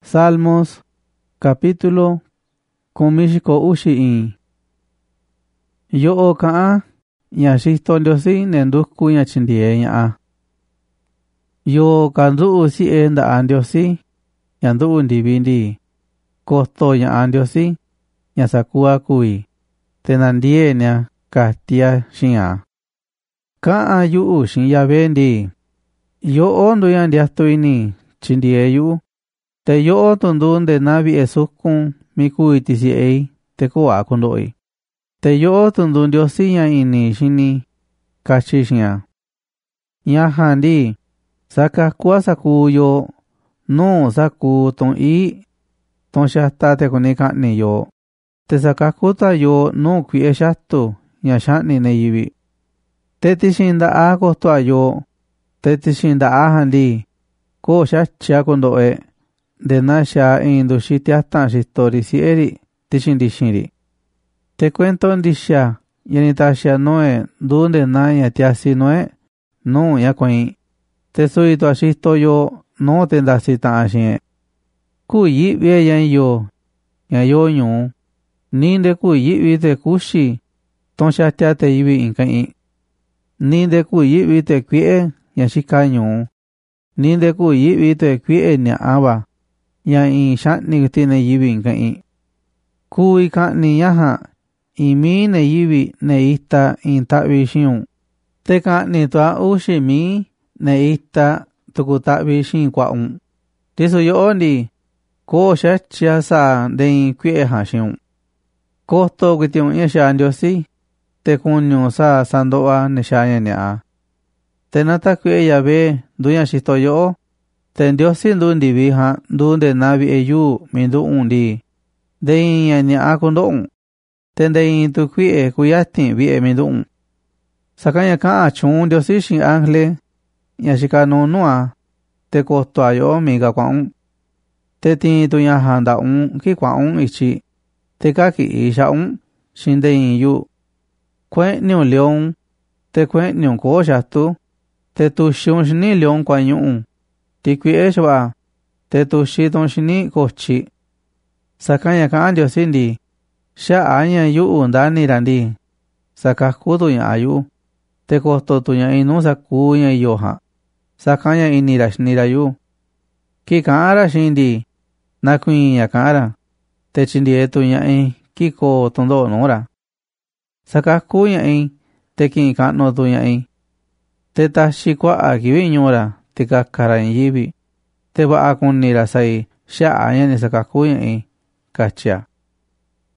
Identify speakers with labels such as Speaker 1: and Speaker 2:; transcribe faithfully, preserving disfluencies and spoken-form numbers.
Speaker 1: Salmos, capítulo kumishiko ushi in. Yo kaa ña xixtontiosí nendusku ña chindie ña'a. Yo kandu'u si'e nda'a Ndiosí ña ndu'u ntivi ndi, koto ña'a Ndiosí ña sakua kuí, te nandienia katia xi'a. Ka'a yu'u xin Yahvé ndi, yo'o nduña ndiatu ini chindie yu'u, te yo'o tundu nde navi'e sukun mi kuí tisi'ei te ku'a kundo'i. Te yo'o tundu Ndiosí ña ini xini kachi xi'a. Ñaja ndi, sakakua sakuu yo nuu sakuu ton í ton xata te kuni ka'ni yo, te sakakuta yo nuu kui'e xatu ña xa'ni neyivi. Te tixin nda'a koto'a yo, te tixin nda'a jandi, ko xachia kundo'e, nde naxa in nduxi tiata xitori si'eri tixin ndixinri. Te cuento ndixia yani taxia noe ndu nde na ña tiasi noe nuu ña kuain, te sui tua xito yo no te ndasi ta'a xi'e. Ku yi'vi yan yo ña yo ñuu, ni nde ku yi'vi te kuxi ton xatia te yivi inka'in. Ni nde ku yi'vi te kui'e ña xika ñuu, ni nde ku yi'vi te kui'e ña'ava ña in xa'ni tine yivi inka'in. Kui ka'ni ñaja imi ne yivi ne ita in ta'vi xiun, te ka'ni tua uxi mi ne ita tuku ta'vi xin kua'un. Tisu yo'o ndi, ko xachia sa nde in kui'e jan xiun. Koto kitiun ña xa Ndiosí, te kuñu sa sando'a ne xa ña ña'a. Te nata kui'e Yahvé nduña xito yo'o, te Ndiosí ndu ndivi jan ndu nde navi'e yu mi ndu'un ndi, nde in ña ña'a kundo'un, te nde in tu kui'e kuyatin vi'e mi ndu'un. Saka ña ka'a chuun Ndiosí xin ángele ña xika nunua, te koto'a yo'o mi ka kua'un. Te tiin tu ña janda'un ki kua'un ichi, te kaki'i xa'un xin nde in yu. Kue'niun león, te kue'niun koo xatu, te tuxiun xini león kuañu'un, ti kui'e xva'a, te tuxitun xini kochi. Saka ña ka'a Ndiosí ndi, xa'a ña yu'u ndanira ndi, sakaku tu ña'a yu'u, te koto tu ña inu sakuu ña iyo jan, saka ña inira xinira yu'u. Ki ka'ara xin ndi, nakuin ña ka'ara, te chindie tu ña'in ki koo tundo'o nura. Sakaku ña'in, te ki'in ka'nu tu ña'in, te taxi kua'a kivi ñu'ra tikakara in yivi, te va'a kunira sai xa'a ña ni sakaku ña'in, kachia.